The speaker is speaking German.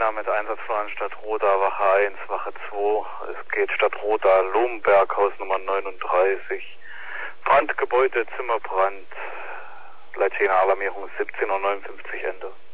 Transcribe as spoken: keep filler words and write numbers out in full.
Jena mit Einsatzplan Stadt Roda, Wache eins, Wache zwei. Es geht Stadt Roda, Lohmberg, Haus Nummer neununddreißig. Brandgebäude, Zimmerbrand. Leitjena Alarmierung siebzehn Uhr neunundfünfzig, Ende.